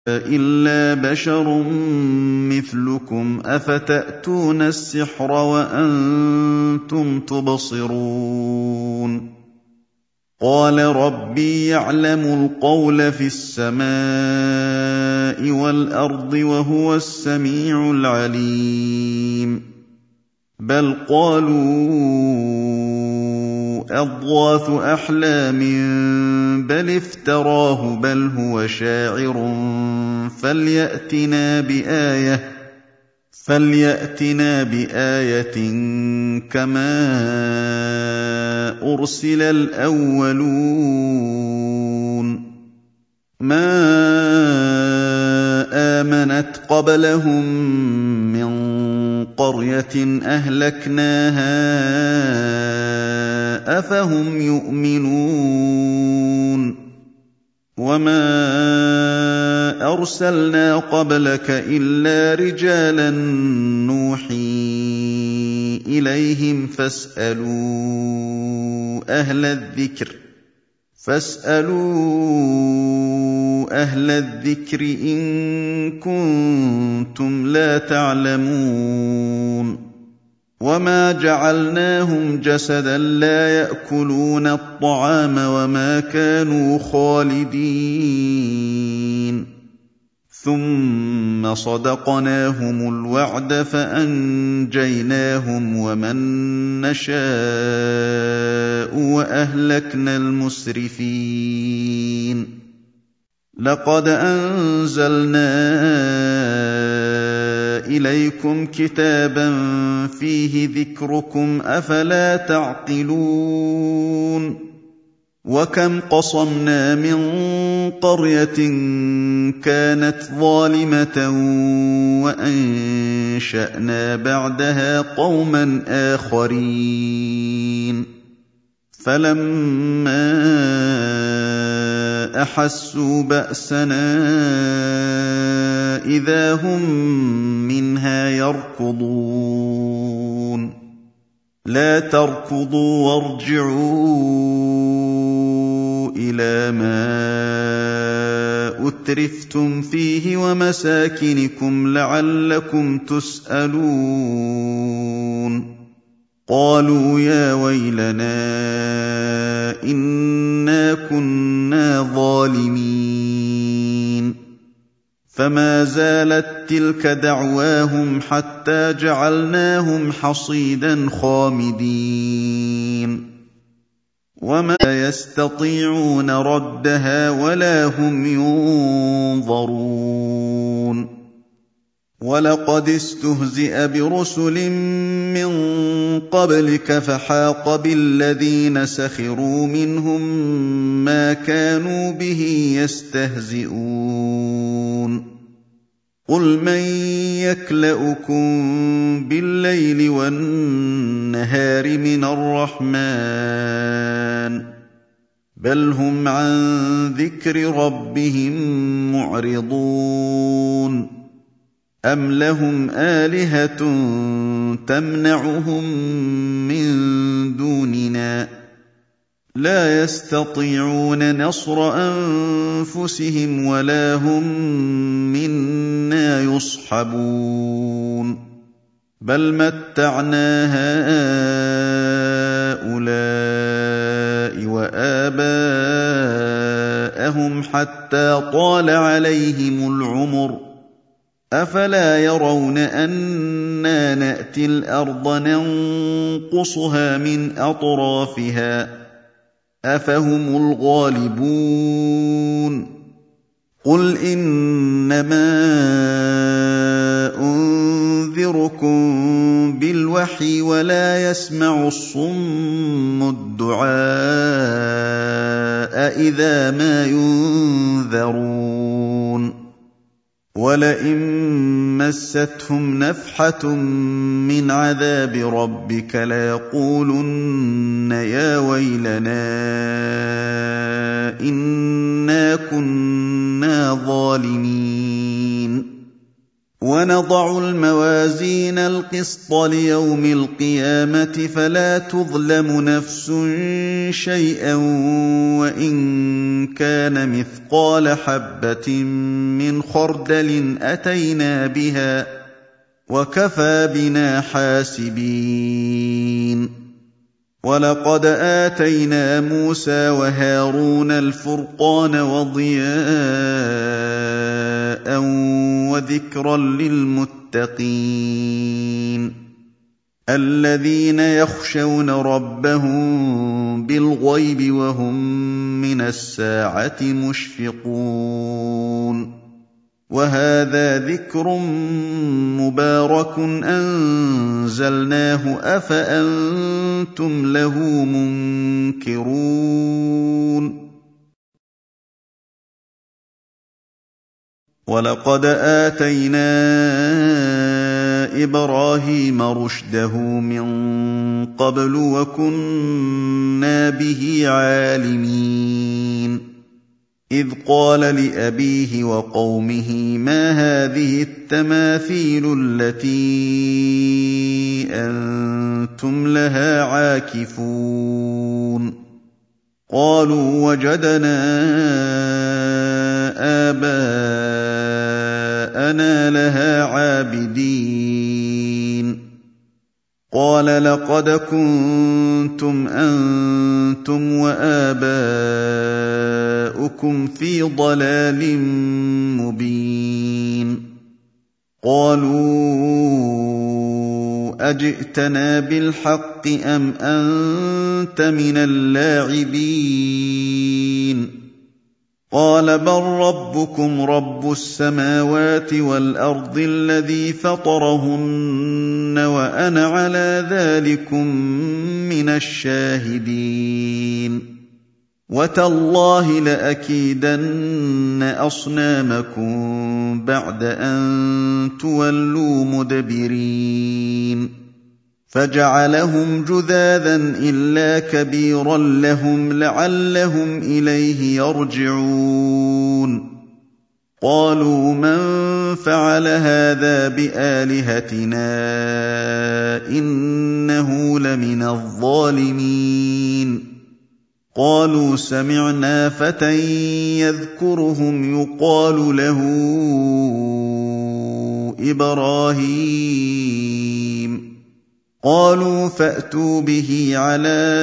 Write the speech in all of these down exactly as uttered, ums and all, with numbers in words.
إِلَّا بَشَرٌ مِّثْلُكُمْ ۖ أَفَتَأْتُونَ السِّحْرَ وَأَنتُمْ تُبْصِرُونَ قَالَ رَبِّي يَعْلَمُ الْقَوْلَ فِي السَّمَاءِ وَالْأَرْضِ ۖ وَهُوَ السَّمِيعُ الْعَلِيمُ بَلْ قَالُوا أَضْغَاثُ أَحْلَامٍ بَلِ افْتَرَاهُ بَلْ هُوَ شَاعِرٌ فَلْيَأْتِنَا بِآيَةٍ فَلْيَأْتِنَا بِآيَةٍ كَمَا أُرْسِلَ الْأَوَّلُونَ مَا آمَنَتْ قَبْلَهُم مِّن قَرْيَةٍ أَهْلَكْنَاهَا أَفَهُمْ يُؤْمِنُونَ وَمَا أَرْسَلْنَا قَبْلَكَ إِلَّا رِجَالًا نُّوحِي إِلَيْهِمْ فَاسْأَلُوا أَهْلَ الذِّكْرِ فَاسْأَلُوا أَهْلَ الذِّكْرِ إِن كُنتُمْ لَا تَعْلَمُونَ وَمَا جَعَلْنَاهُمْ جَسَدًا لَّا يَأْكُلُونَ الطَّعَامَ وَمَا كَانُوا خَالِدِينَ ثُمَّ صَدَقْنَاهُمُ الْوَعْدَ فَأَنجَيْنَاهُمْ وَمَن نَّشَاءُ وَأَهْلَكْنَا الْمُسْرِفِينَ لَقَدْ أَنزَلْنَا إِلَيْكُمْ كِتَابًا فِيهِ ذِكْرُكُمْ ۖ أَفَلَا تَعْقِلُونَ وَكَمْ قَصَمْنَا مِن قَرْيَةٍ كَانَتْ ظَالِمَةً وَأَنشَأْنَا بَعْدَهَا قَوْمًا آخَرِينَ فَلَمَّا أَحَسُّوا بَأْسَنَا إِذَا هُم مِّنْهَا يَرْكُضُونَ لَا تَرْكُضُوا وَارْجِعُوا إِلَىٰ مَا أُتْرِفْتُمْ فِيهِ وَمَسَاكِنِكُمْ لَعَلَّكُمْ تُسْأَلُونَ قَالُوا يَا وَيْلَنَا إِنَّا كُنَّا ظَالِمِينَ فَمَا زَالَت تِّلْكَ دَعْوَاهُمْ حَتَّىٰ جَعَلْنَاهُمْ حَصِيدًا خَامِدِينَ وَمَا يَسْتَطِيعُونَ رَدَّهَا وَلَا هُمْ يُنظَرُونَ وَلَقَدِ اسْتُهْزِئَ بِرُسُلٍ مِّن قَبْلِكَ فَحَاقَ بِالَّذِينَ سَخِرُوا مِنْهُم مَّا كَانُوا بِهِ يَسْتَهْزِئُونَ قُلْ مَن يَكْلَؤُكُم بِاللَّيْلِ وَالنَّهَارِ مِنَ الرَّحْمَٰنِ بَلْ هُمْ عَن ذِكْرِ رَبِّهِم مُّعْرِضُونَ أَمْ لَهُمْ آلِهَةٌ تَمْنَعُهُم مِّن دُونِنَا ۚ لَا يَسْتَطِيعُونَ نَصْرَ أَنفُسِهِمْ وَلَا هُم مِّنَّا يُصْحَبُونَ بَلْ مَتَّعْنَا هَٰؤُلَاءِ وَآبَاءَهُمْ حَتَّىٰ طَالَ عَلَيْهِمُ الْعُمُرُ ۗ أَفَلَا يَرَوْنَ أَنَّا نَأْتِي الْأَرْضَ نَنقُصُهَا مِنْ أَطْرَافِهَا ۚ أَفَهُمُ الْغَالِبُونَ قُلْ إِنَّمَا أُنذِرُكُم بِالْوَحْيِ وَلَا يَسْمَعُ الصُّمُّ الدُّعَاءَ إِذَا مَا يُنذَرُونَ وَلَئِن مَّسَّتْهُمْ نَفْحَةٌ مِّنْ عَذَابِ رَبِّكَ لَيَقُولُنَّ يَا وَيْلَنَا إِنَّا كُنَّا ظَالِمِينَ وَنَضَعُ الْمَوَازِينَ الْقِسْطَ لِيَوْمِ الْقِيَامَةِ فَلَا تُظْلَمُ نَفْسٌ شَيْئًا وَإِن كَانَ مِثْقَالَ حَبَّةٍ مِّنْ خَرْدَلٍ أَتَيْنَا بِهَا ۗ وَكَفَىٰ بِنَا حَاسِبِينَ. وَلَقَدْ آتَيْنَا مُوسَىٰ وَهَارُونَ الْفُرْقَانَ وَضِيَاءً وَذِكْرًا لِّلْمُتَّقِينَ الَّذِينَ يَخْشَوْنَ رَبَّهُم بِالْغَيْبِ وَهُم مِّنَ السَّاعَةِ مُشْفِقُونَ. وَهَٰذَا ذِكْرٌ مُّبَارَكٌ أَنزَلْنَاهُ أَفَأَنتُمْ لَهُ مُنكِرُونَ. وَلَقَدْ آتَيْنَا إِبْرَاهِيمَ رُشْدَهُ مِن قَبْلُ وَكُنَّا بِهِ عَالِمِينَ. إِذْ قَالَ لِأَبِيهِ وَقَوْمِهِ مَا هَٰذِهِ التَّمَاثِيلُ الَّتِي أَنتُمْ لَهَا عَاكِفُونَ. قَالُوا وَجَدْنَا آبَاءَنَا لَهَا عَابِدِينَ. قَالَ لَقَدْ كُنتُمْ أَنتُمْ وَآبَاؤُكُمْ فِي ضَلَالٍ مُّبِينٍ. قَالُوا أَجِئْتَنَا بِالْحَقِّ أَمْ أَنتَ مِنَ اللاعبين؟ قَالَ بَل رَّبُّكُمْ رَبُّ السَّمَاوَاتِ وَالْأَرْضِ الَّذِي فَطَرَهُنَّ وَأَنَا عَلَىٰ ذَٰلِكُم مِّنَ الشَّاهِدِينَ. وَتَاللَّهِ لَأَكِيدَنَّ أَصْنَامَكُم بَعْدَ أَن تُوَلُّوا مُدْبِرِينَ. فَجَعَلَهُمْ جُذَاذًا إِلَّا كَبِيرًا لَّهُمْ لَعَلَّهُمْ إِلَيْهِ يَرْجِعُونَ. قَالُوا مَن فَعَلَ هَٰذَا بِآلِهَتِنَا إِنَّهُ لَمِنَ الظَّالِمِينَ. قَالُوا سَمِعْنَا فَتًى يَذْكُرُهُمْ يُقَالُ لَهُ إِبْرَاهِيمُ. قَالُوا فَأْتُوا بِهِ عَلَىٰ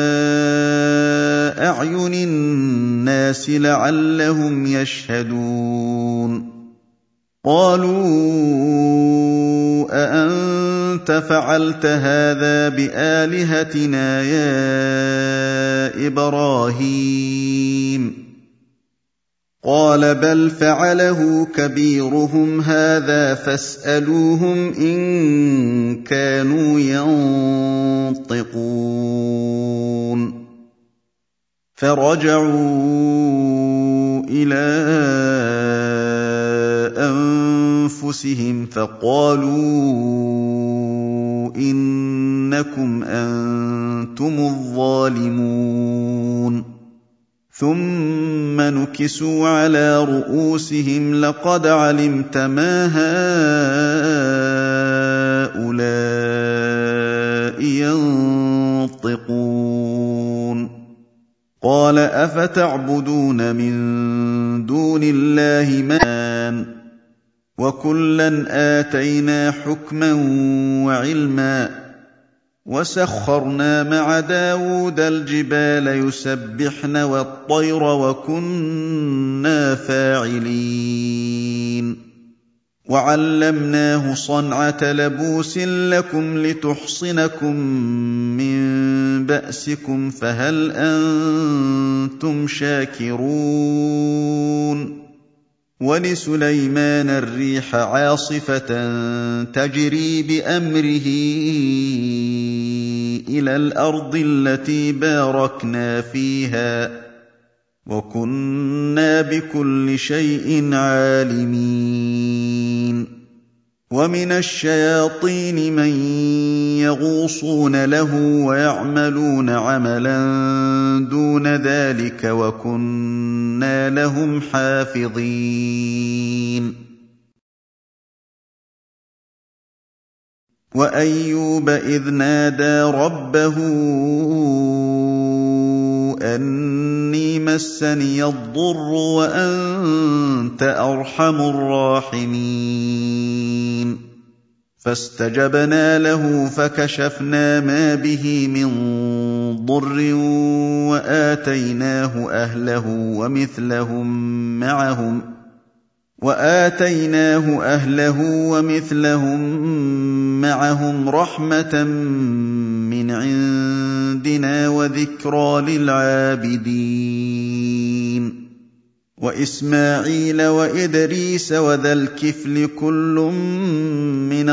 أَعْيُنِ النَّاسِ لَعَلَّهُمْ يَشْهَدُونَ. قَالُوا أَأَنتَ فَعَلْتَ هَٰذَا بِآلِهَتِنَا يَا إِبْرَاهِيمُ؟ قَالَ بَلْ فَعَلَهُ كَبِيرُهُمْ هَٰذَا فَاسْأَلُوهُمْ إِن كَانُوا يَنطِقُونَ. فَرَجَعُوا إِلَىٰ أَنفُسِهِمْ فَقَالُوا إِنَّكُمْ أَنتُمُ الظَّالِمُونَ. ثُمَّ نُكِسُوا عَلَىٰ رُءُوسِهِمْ لَقَدْ عَلِمْتَ مَا هَٰؤُلَاءِ يَنطِقُونَ. قَالَ أَفَتَعْبُدُونَ مِن دُونِ اللَّهِ مَا لَا يَعْلَمُونَ وَكُلًّا آتَيْنَا حُكْمًا وَعِلْمًا وَسَخَّرْنَا مَعَ دَاوُودَ الْجِبَالَ يُسَبِّحْنَ وَالطَّيْرَ وَكُنَّا فَاعِلِينَ. وَعَلَّمْنَاهُ صَنْعَةَ لَبُوسٍ لَّكُمْ لِتُحْصِنَكُم مِّن بَأْسِكُمْ فَهَلْ أَنتُمْ شَاكِرُونَ. وَلِسُلَيْمَانَ الرِّيحَ عَاصِفَةً تَجْرِي بِأَمْرِهِ إِلَى الْأَرْضِ الَّتِي بَارَكْنَا فِيهَا وَكُنَّا بِكُلِّ شَيْءٍ عَالِمِينَ. وَمِنَ الشَّيَاطِينِ مَن يَغُوصُونَ لَهُ وَيَعْمَلُونَ عَمَلًا دُونَ ذَٰلِكَ وَكُنَّا لَهُمْ حَافِظِينَ. وأيوب إذ نادى ربه أني مسني الضر وأنت أرحم الراحمين فاستجبنا له فكشفنا ما به من ضر وآتيناه أهله ومثلهم معهم وآتيناه أهله ومثلهم معهم رحمة من عندنا وذكرى للعابدين وإسماعيل وإدريس وذا الكفل كل من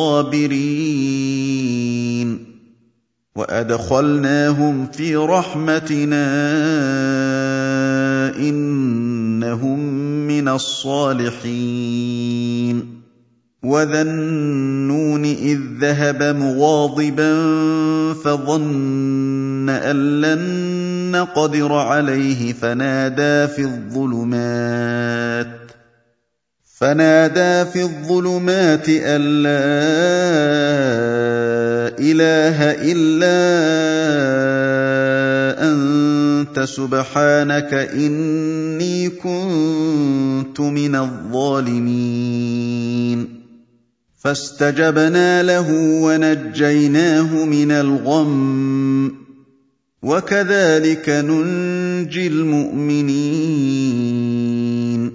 الصابرين وأدخلناهم في رحمتنا إنهم من الصالحين وذا النون إذ ذهب مغاضبا فظن أن لن نقدر عليه فنادى في الظلمات فنادى في الظلمات أن لا إله إلا أنت سبحانك إني كنت من الظالمين فاستجبنا له ونجيناه من الغم وكذلك ننجي المؤمنين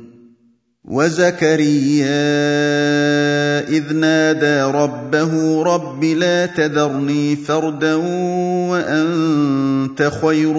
وزكريا إذ نادى ربه رب لا تذرني فردا وأنت خير